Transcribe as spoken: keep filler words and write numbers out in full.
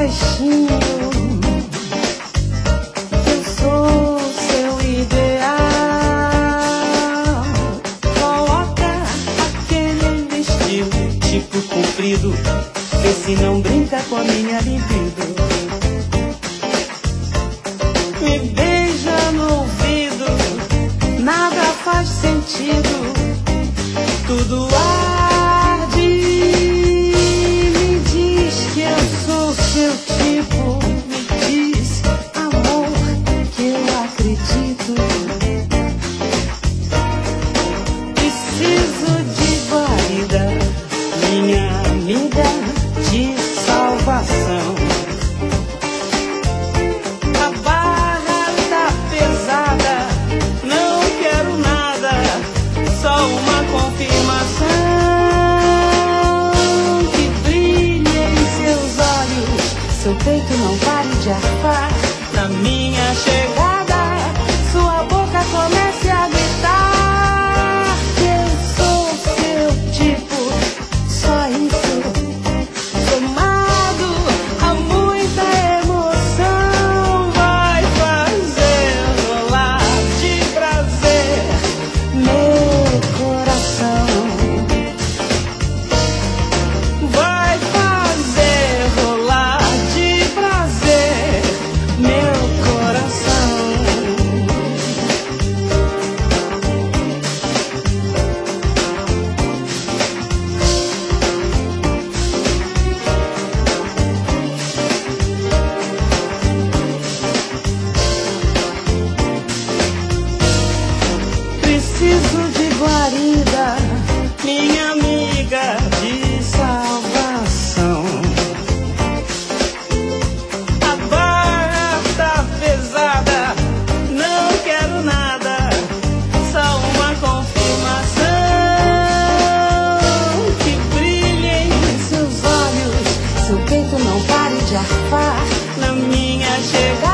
baixinho. Eu sou seu ideal. Coloca aquele vestido tipo comprido, vê se não brinca com a minha libido. Me beija no ouvido, nada faz sentido, tudo arde. Me diz que eu sou seu tipo, me diz, amor, que eu acredito. Preciso de guarida, minha amiga de salvação. A barra tá pesada, não quero nada, só uma confirmação. Que brilhe em seus olhos, seu peito não pare de arfar. Na minha chegada, sua boca comece a gritar que eu sou seu tipo, só isso. Somado a muita emoção, vai fazer rolar de prazer meu coração. Vai fazer rolar de prazer meu coração. Preciso de guarida, minha amiga de salvação. A barra tá pesada, não quero nada, só uma confirmação. Que brilhe em seus olhos, seu peito não pare de arfar. Na minha chegada,